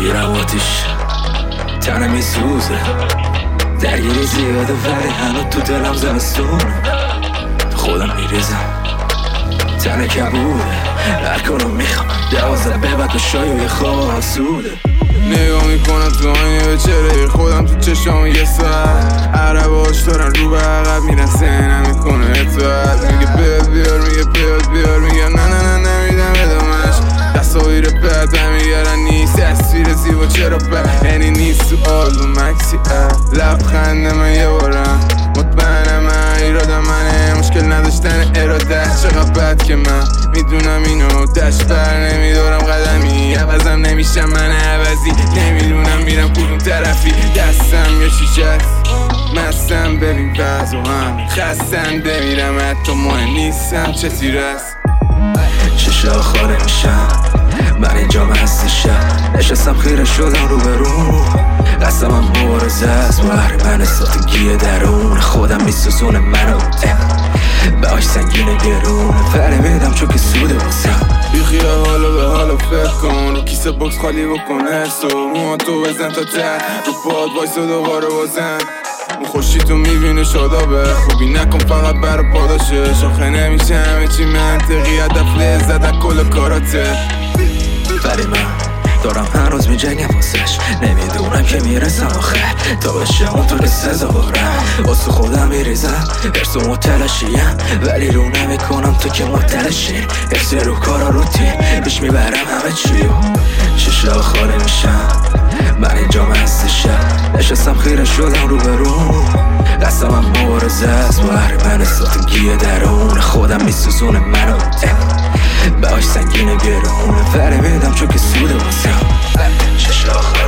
میگیرم آتیش تنم میسوزه، درگیری زیاده ولی هنوز تو دلم زمستونه. خودم میریزم تنه کبوده، هر کنو میخوام 12 ببد و شای و یه خواب آسوده. نگاه میکنم تو آینه به چهره خودم، تو چشام یه ساعت عرباش دارن رو به عقب میرن، ذهنم میکنه اطاعت. میگه بیار میگه بیار میگه نه نمیدم ادامش. تصاویر بد برمیگردن نیست، تصویر زیبا چرا بد یعنی نیست. تو آلبوم مکسی لبخند من یه بارم، مطمئنم من ایرادم منه، مشکل نداشتن اراده. چقدر بد که من میدونم اینو دشت بر نمیدارم قدمی، عوضم نمیشم من عوضی، نمیدونم میرم کدوم طرفی. دستم یا شیشه است مستم، ببین بعض و هم خستم بمیرم، حتی مهم نیستم چه تیر است. شیشه ها خاله میشم، من اینجا هستشم، نشستم خیره شدم رو به رو. قصدم هم مبارزه است با هر من ساختگی درون خودم میسوزونه منو، باش سنگینه گرونه ولی میدم چون که سوده واسم. بیخیال حالا به حالا فکر کن، رو کیسه بکس خالی بکن هرسو موها تو بزن تا ته رو پاد وایس و دوباره بازن. اون خوشی تو میبینه شادابه، خوبی نکن فقط برا پاداشه. شاخه نمیشه همه چی منطقی، هدف لذت از کل کاراته. ولی من دارم هنوز میجنگم واسش، نمیدونم که میرسم آخر تا بشه اون طور سزاوارم. واسه خودم میریزم ارس و متلاشیم، ولی رو نمیکنم تو که متلاشی. ارس رو کارا روتین پیش میبرم همه چیو، شیشه ها خاله میشم، من اینجا هستشم، نشستم خیره شدم رو به رو. قصدم هم مبارزه است با هر من ساختگی درون خودم میسوزونه منو، باش سنگینه گرونه ولی میدم چون که سوده واسم.